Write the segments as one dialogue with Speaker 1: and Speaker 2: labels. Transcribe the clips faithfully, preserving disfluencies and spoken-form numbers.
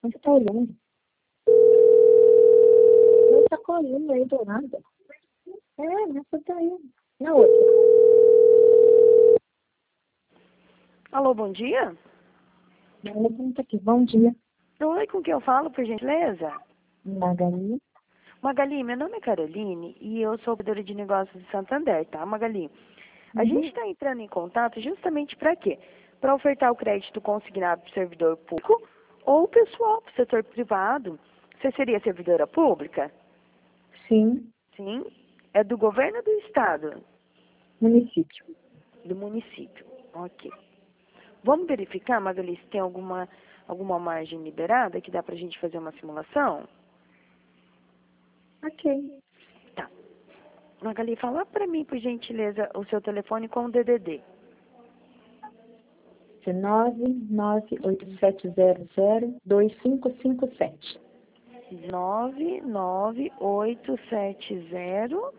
Speaker 1: Onde você tá olhando? Não tá colhendo aí do nada. É, nessa daí. Na outra.
Speaker 2: Alô, bom dia?
Speaker 1: Ela pergunta aqui. Bom dia.
Speaker 2: Oi, com quem eu falo, por gentileza?
Speaker 1: Magali.
Speaker 2: Magali, meu nome é Caroline e eu sou operadora de negócios de Santander, tá, Magali? A
Speaker 1: Uhum.
Speaker 2: gente está entrando em contato justamente para quê? Para ofertar o crédito consignado para o servidor público ou pessoal, para o setor privado. Você seria servidora pública?
Speaker 1: Sim.
Speaker 2: Sim. É do governo ou do estado?
Speaker 1: Município.
Speaker 2: Do município. Ok. Vamos verificar, Magali, se tem alguma, alguma margem liberada que dá para a gente fazer uma simulação?
Speaker 1: Ok.
Speaker 2: Tá. Magali, fala para mim, por gentileza, o seu telefone com o D D D.
Speaker 1: nove nove oito sete zero zero dois cinco cinco sete.
Speaker 2: nove nove oito sete zero.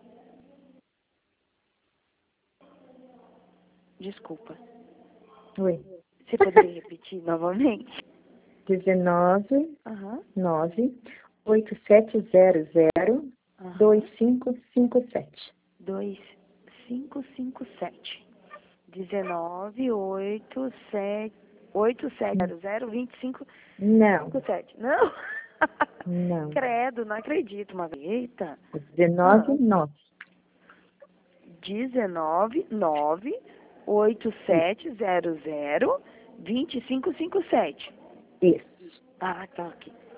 Speaker 2: Desculpa.
Speaker 1: Oi.
Speaker 2: Você poderia repetir novamente?
Speaker 1: dezenove
Speaker 2: Aham.
Speaker 1: nove oito sete zero zero dois
Speaker 2: Aham.
Speaker 1: cinco cinco sete.
Speaker 2: dois cinco cinco sete. dezenove oito sete oito sete zero zero vinte e cinco
Speaker 1: Não.
Speaker 2: cinco sete. Não?
Speaker 1: Não.
Speaker 2: Credo, não acredito, Magali. Eita.
Speaker 1: dezenove
Speaker 2: Ah.
Speaker 1: nove.
Speaker 2: dezenove nove oito sete zero zero vinte e cinco cinco sete.
Speaker 1: Isso.
Speaker 2: Ah, tá aqui.